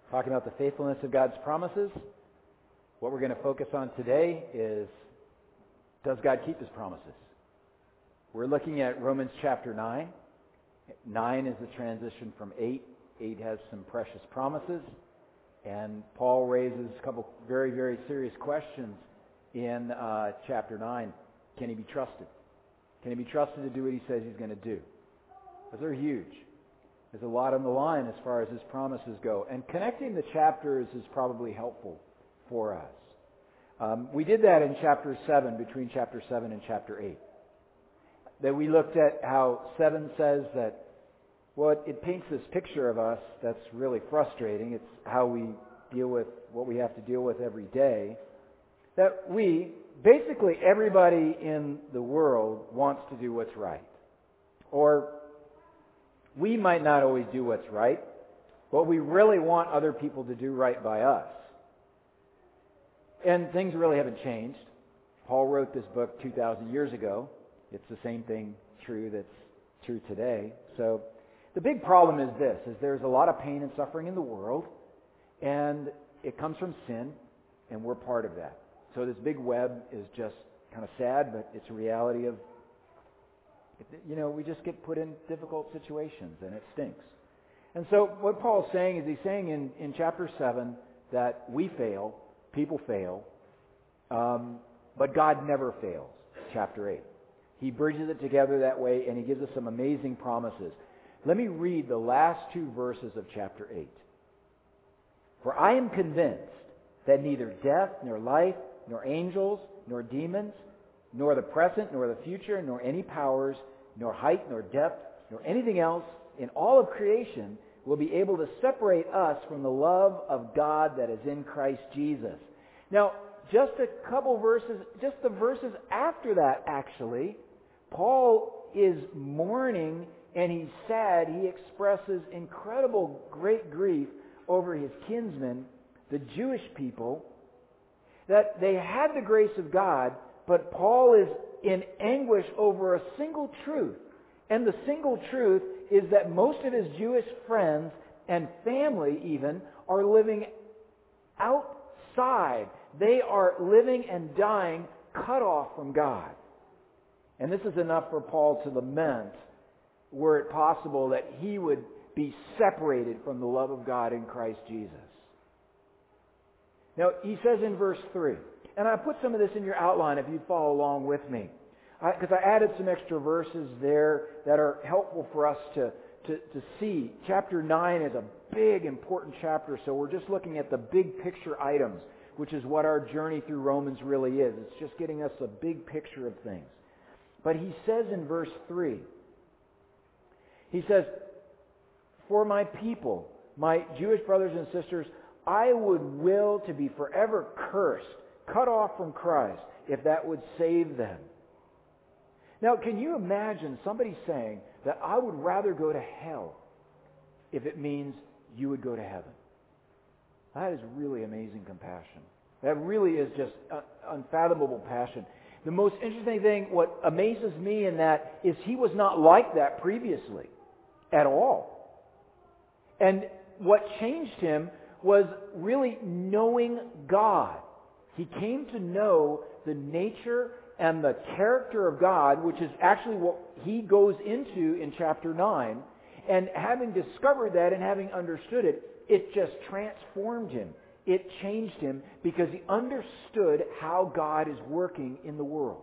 talking about the faithfulness of God's promises. What we're going to focus on today is, does God keep His promises? We're looking at Romans chapter 9. 9 is the transition from 8. 8 has some precious promises. And Paul raises a couple very, very serious questions in chapter 9. Can he be trusted? Can he be trusted to do what he says he's going to do? Because they're huge. There's a lot on the line as far as his promises go. And connecting the chapters is probably helpful for us. We did that in chapter 7, between chapter 7 and chapter 8. That we looked at how 7 says that, well, it paints this picture of us that's really frustrating. It's how we deal with what we have to deal with every day. That basically everybody in the world wants to do what's right. Or we might not always do what's right, but we really want other people to do right by us. And things really haven't changed. Paul wrote this book 2,000 years ago. It's the same thing that's true today. So the big problem is this, is there's a lot of pain and suffering in the world, and it comes from sin, and we're part of that. So this big web is just kind of sad, but it's a reality of, we just get put in difficult situations, and it stinks. And so what Paul's saying is, he's saying in chapter 7 that we fail, people fail, but God never fails, chapter 8. He bridges it together that way, and he gives us some amazing promises. Let me read the last 2 verses of chapter 8. For I am convinced that neither death, nor life, nor angels, nor demons, nor the present, nor the future, nor any powers, nor height, nor depth, nor anything else in all of creation will be able to separate us from the love of God that is in Christ Jesus. Now, just a couple verses, just the verses after that, actually, Paul is mourning and he's sad. He expresses incredible great grief over his kinsmen, the Jewish people, that they had the grace of God, but Paul is in anguish over a single truth. And the single truth is that most of his Jewish friends and family even are living outside. They are living and dying cut off from God. And this is enough for Paul to lament, were it possible that he would be separated from the love of God in Christ Jesus. Now, he says in verse 3, and I put some of this in your outline if you follow along with me, because I added some extra verses there that are helpful for us to see. Chapter 9 is a big, important chapter, so we're just looking at the big picture items, which is what our journey through Romans really is. It's just getting us a big picture of things. But he says in verse 3, he says, for my people, my Jewish brothers and sisters, I would will to be forever cursed, cut off from Christ, if that would save them. Now, can you imagine somebody saying that I would rather go to hell if it means you would go to heaven? That is really amazing compassion. That really is just unfathomable passion. The most interesting thing, what amazes me in that, is he was not like that previously at all. And what changed him was really knowing God. He came to know the nature and the character of God, which is actually what he goes into in chapter 9. And having discovered that and having understood it, it just transformed him. It changed him because he understood how God is working in the world.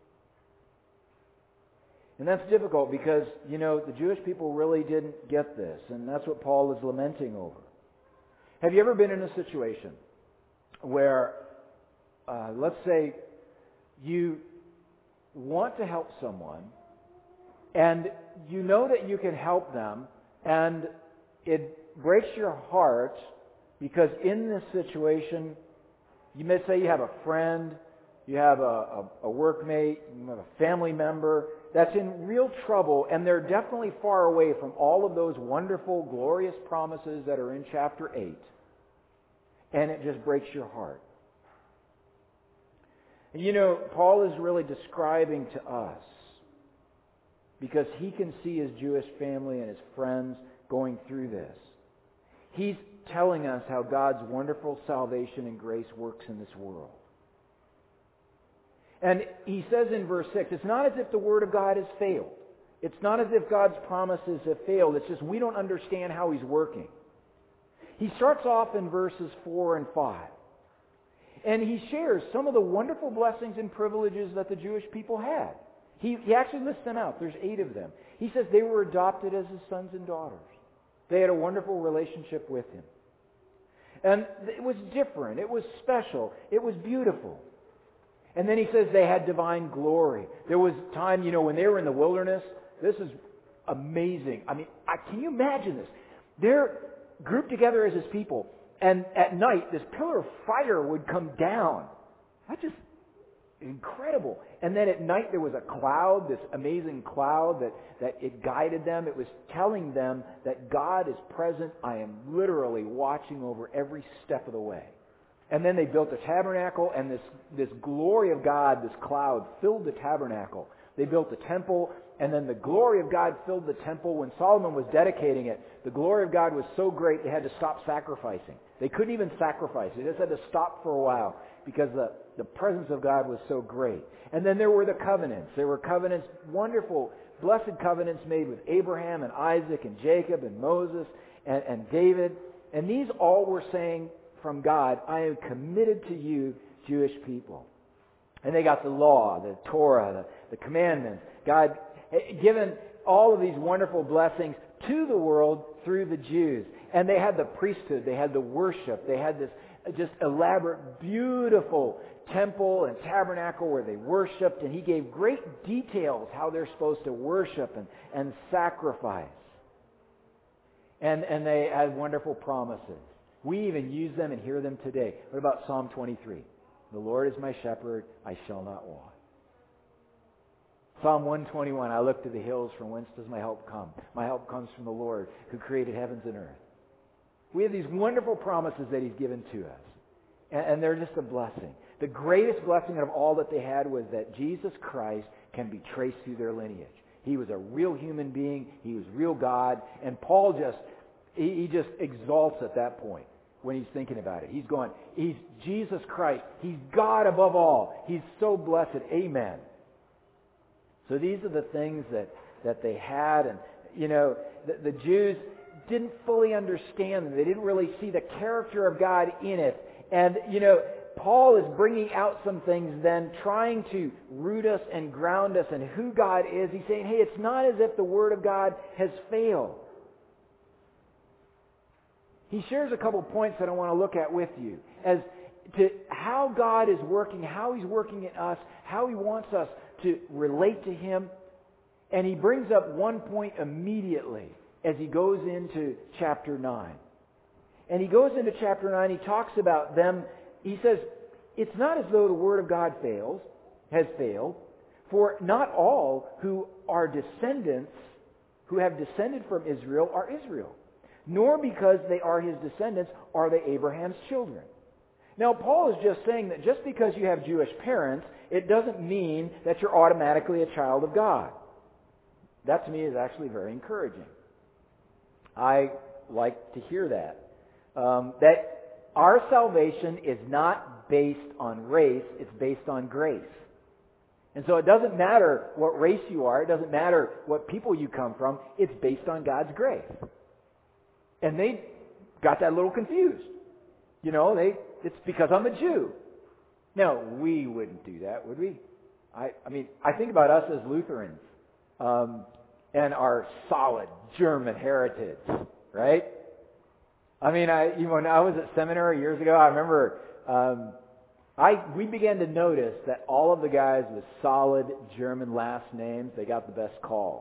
And that's difficult because, the Jewish people really didn't get this. And that's what Paul is lamenting over. Have you ever been in a situation where, let's say, you want to help someone, and you know that you can help them, and it breaks your heart because in this situation, you may say you have a friend, you have a workmate, you have a family member that's in real trouble, and they're definitely far away from all of those wonderful, glorious promises that are in chapter 8. And it just breaks your heart. And Paul is really describing to us, because he can see his Jewish family and his friends going through this. He's telling us how God's wonderful salvation and grace works in this world. And he says in verse 6, it's not as if the Word of God has failed. It's not as if God's promises have failed. It's just we don't understand how He's working. He starts off in verses 4 and 5. And he shares some of the wonderful blessings and privileges that the Jewish people had. He actually lists them out. There's 8 of them. He says they were adopted as his sons and daughters. They had a wonderful relationship with him. And it was different. It was special. It was beautiful. And then he says they had divine glory. There was time, when they were in the wilderness. This is amazing. I mean, can you imagine this? They're grouped together as his people. And at night, this pillar of fire would come down. That's just incredible. And then at night there was a cloud, this amazing cloud that it guided them. It was telling them that God is present. I am literally watching over every step of the way. And then they built a tabernacle, and this glory of God, this cloud, filled the tabernacle. They built the temple, and then the glory of God filled the temple. When Solomon was dedicating it, the glory of God was so great they had to stop sacrificing. They couldn't even sacrifice. They just had to stop for a while because the presence of God was so great. And then there were the covenants. There were covenants, wonderful, blessed covenants made with Abraham and Isaac and Jacob and Moses and David. And these all were saying from God, I am committed to you, Jewish people. And they got the law, the Torah, the commandments. God given all of these wonderful blessings to the world through the Jews. And they had the priesthood, they had the worship, they had this just elaborate, beautiful temple and tabernacle where they worshipped. And he gave great details how they're supposed to worship and sacrifice. And they had wonderful promises. We even use them and hear them today. What about Psalm 23? The Lord is my shepherd, I shall not want. Psalm 121, I look to the hills, from whence does my help come? My help comes from the Lord who created heavens and earth. We have these wonderful promises that He's given to us. And they're just a blessing. The greatest blessing of all that they had was that Jesus Christ can be traced through their lineage. He was a real human being. He was real God. And Paul he just exalts at that point when he's thinking about it. He's Jesus Christ. He's God above all. He's so blessed. Amen. So these are the things that they had. And, the Jews didn't fully understand them. They didn't really see the character of God in it. And, Paul is bringing out some things then, trying to root us and ground us in who God is. He's saying, hey, it's not as if the Word of God has failed. He shares a couple points that I want to look at with you as to how God is working, how He's working in us, how He wants us to relate to Him. And he brings up one point immediately as he goes into chapter 9. And he goes into chapter 9, he talks about them. He says, it's not as though the Word of God has failed, for not all who are descendants, who have descended from Israel, are Israel. Nor because they are his descendants are they Abraham's children. Now, Paul is just saying that just because you have Jewish parents, it doesn't mean that you're automatically a child of God. That to me is actually very encouraging. I like to hear that. That our salvation is not based on race, it's based on grace. And so it doesn't matter what race you are, it doesn't matter what people you come from, it's based on God's grace. And they got that a little confused. It's because I'm a Jew. No, we wouldn't do that, would we? I think about us as Lutherans and our solid German heritage, right? When I was at seminary years ago, I remember we began to notice that all of the guys with solid German last names, they got the best calls.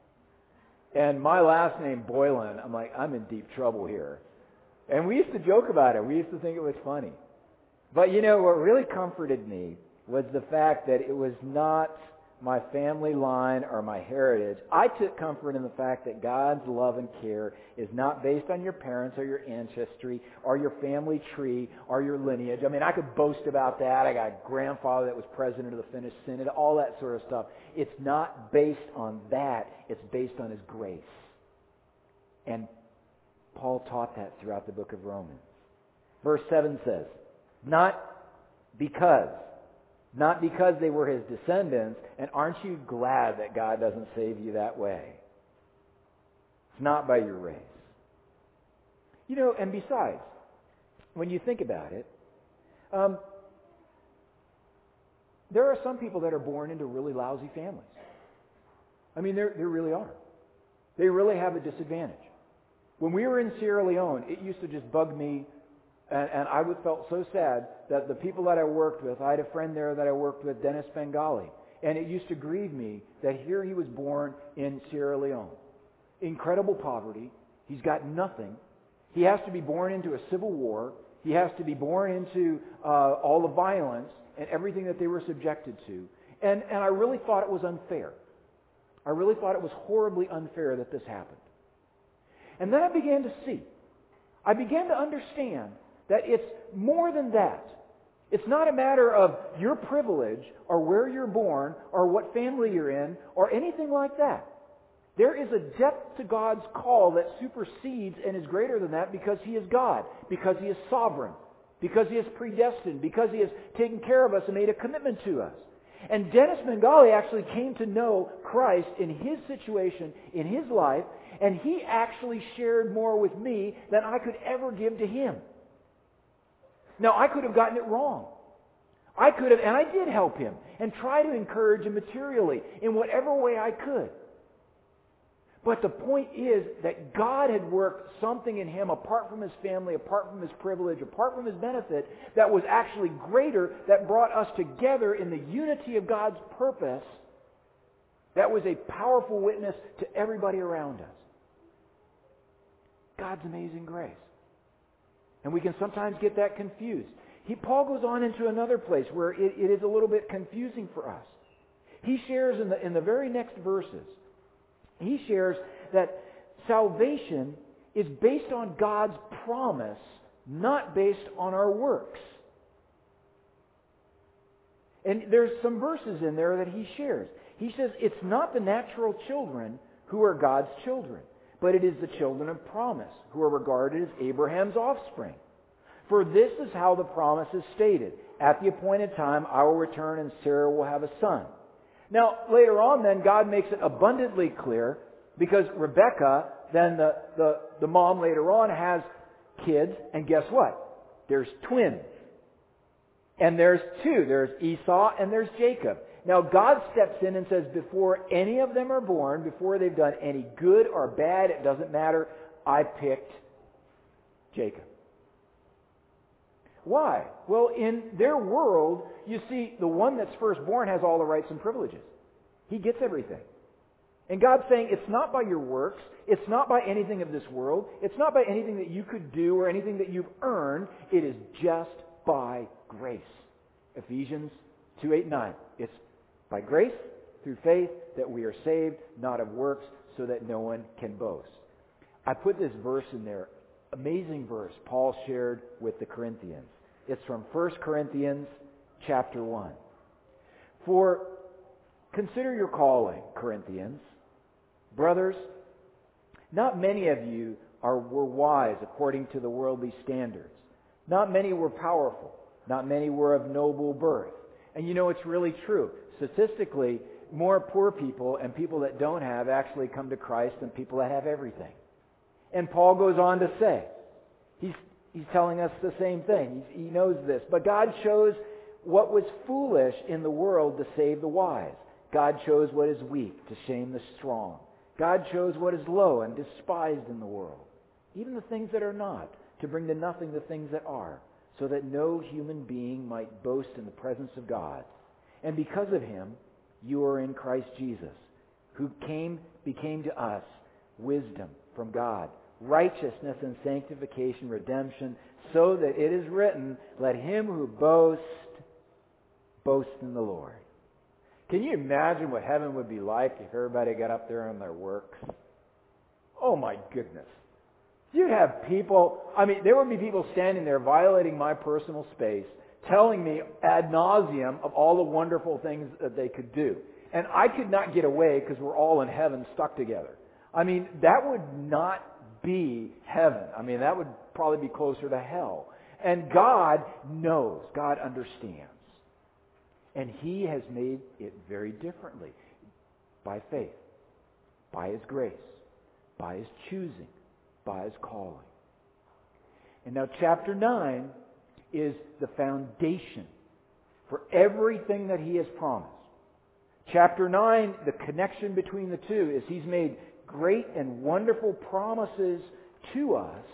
And my last name, Boylan, I'm like, I'm in deep trouble here. And we used to joke about it. We used to think it was funny. But what really comforted me was the fact that it was not my family line or my heritage. I took comfort in the fact that God's love and care is not based on your parents or your ancestry or your family tree or your lineage. I could boast about that. I got a grandfather that was president of the Finnish Synod, all that sort of stuff. It's not based on that. It's based on His grace. And Paul taught that throughout the book of Romans. Verse 7 says, not because they were his descendants, and aren't you glad that God doesn't save you that way? It's not by your race. You know, and besides, when you think about it, there are some people that are born into really lousy families. I mean, there really are. They really have a disadvantage. When we were in Sierra Leone, it used to just bug me, and I felt so sad that the people that I worked with, I had a friend there that I worked with, Dennis Bengali, and it used to grieve me that here he was born in Sierra Leone. Incredible poverty. He's got nothing. He has to be born into a civil war. He has to be born into all the violence and everything that they were subjected to. And I really thought it was unfair. I really thought it was horribly unfair that this happened. And then I began to see. I began to understand that it's more than that. It's not a matter of your privilege or where you're born or what family you're in or anything like that. There is a depth to God's call that supersedes and is greater than that because He is God, because He is sovereign, because He is predestined, because He has taken care of us and made a commitment to us. And Dennis Bengali actually came to know Christ in his situation, in his life, and he actually shared more with me than I could ever give to him. Now, I could have gotten it wrong. I could have, and I did help him and try to encourage him materially in whatever way I could. But the point is that God had worked something in him apart from his family, apart from his privilege, apart from his benefit, that was actually greater, that brought us together in the unity of God's purpose, that was a powerful witness to everybody around us. God's amazing grace. And we can sometimes get that confused. Paul goes on into another place where it is a little bit confusing for us. He shares in the very next verses, he shares that salvation is based on God's promise, not based on our works. And there's some verses in there that he shares. He says it's not the natural children who are God's children, but it is the children of promise who are regarded as Abraham's offspring. For this is how the promise is stated. At the appointed time, I will return and Sarah will have a son. Now, later on then, God makes it abundantly clear because Rebekah, then the mom later on, has kids, and guess what? There's twins. And there's two. There's Esau and there's Jacob. Now, God steps in and says, before any of them are born, before they've done any good or bad, it doesn't matter, I picked Jacob. Why? Well, in their world, you see, the one that's firstborn has all the rights and privileges. He gets everything. And God's saying, it's not by your works, it's not by anything of this world, it's not by anything that you could do or anything that you've earned, it is just by grace. Ephesians 2:8-9. It's by grace, through faith, that we are saved, not of works, so that no one can boast. I put this verse in there, amazing verse Paul shared with the Corinthians. It's from 1 Corinthians chapter 1. For consider your calling, Corinthians. Brothers, not many of you were wise according to the worldly standards. Not many were powerful. Not many were of noble birth. And you know, it's really true. Statistically, more poor people and people that don't have actually come to Christ than people that have everything. And Paul goes on to say, he's telling us the same thing. He knows this. But God chose what was foolish in the world to save the wise. God chose what is weak to shame the strong. God chose what is low and despised in the world, even the things that are not, to bring to nothing the things that are, so that no human being might boast in the presence of God. And because of Him, you are in Christ Jesus, who became to us wisdom from God, righteousness and sanctification, redemption, so that it is written, let him who boasts, boast in the Lord. Can you imagine what heaven would be like if everybody got up there on their works? Oh my goodness. You'd have people, there would be people standing there violating my personal space, telling me ad nauseum of all the wonderful things that they could do. And I could not get away because we're all in heaven stuck together. That would not be heaven. I mean, that would probably be closer to hell. And God knows. God understands. And He has made it very differently. By faith. By His grace. By His choosing. By His calling. And now chapter 9 is the foundation for everything that He has promised. Chapter 9, the connection between the two is He's made great and wonderful promises to us.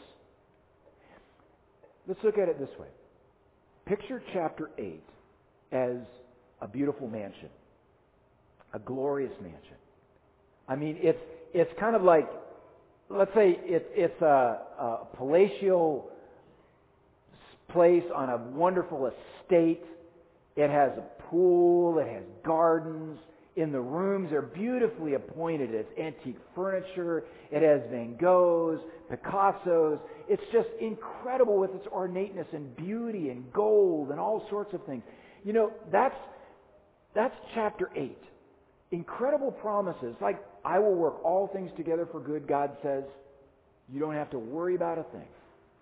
Let's look at it this way. Picture chapter 8 as a beautiful mansion. A glorious mansion. I mean, it's kind of like, let's say it's a palatial place on a wonderful estate. It has a pool. It has gardens. In the rooms, they're beautifully appointed. It's antique furniture. It has Van Goghs, Picassos. It's just incredible with its ornateness and beauty and gold and all sorts of things. You know, that's chapter 8. Incredible promises. Like, I will work all things together for good, God says. You don't have to worry about a thing.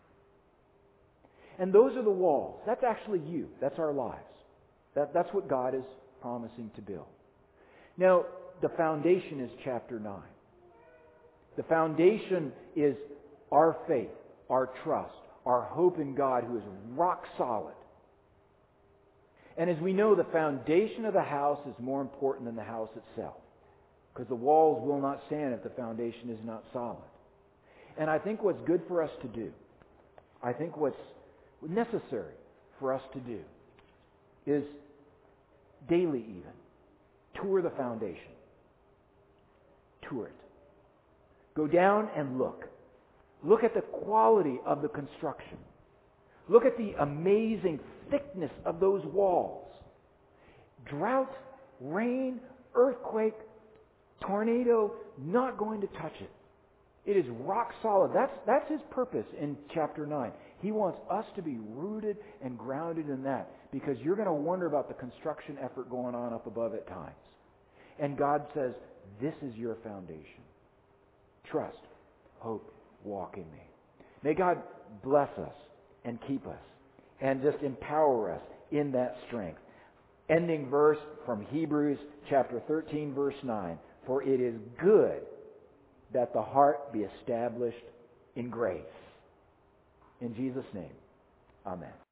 And those are the walls. That's actually you. That's our lives. That's what God is promising to build. Now, the foundation is chapter 9. The foundation is our faith, our trust, our hope in God who is rock solid. And as we know, the foundation of the house is more important than the house itself. Because the walls will not stand if the foundation is not solid. And I think what's good for us to do, I think what's necessary for us to do, is daily even, tour the foundation. Tour it. Go down and look. Look at the quality of the construction. Look at the amazing thickness of those walls. Drought, rain, earthquake, tornado, not going to touch it. It is rock solid. That's His purpose in chapter 9. He wants us to be rooted and grounded in that, because you're going to wonder about the construction effort going on up above at times. And God says, this is your foundation. Trust, hope, walk in me. May God bless us and keep us and just empower us in that strength. Ending verse from Hebrews chapter 13, verse 9. For it is good that the heart be established in grace. In Jesus' name, amen.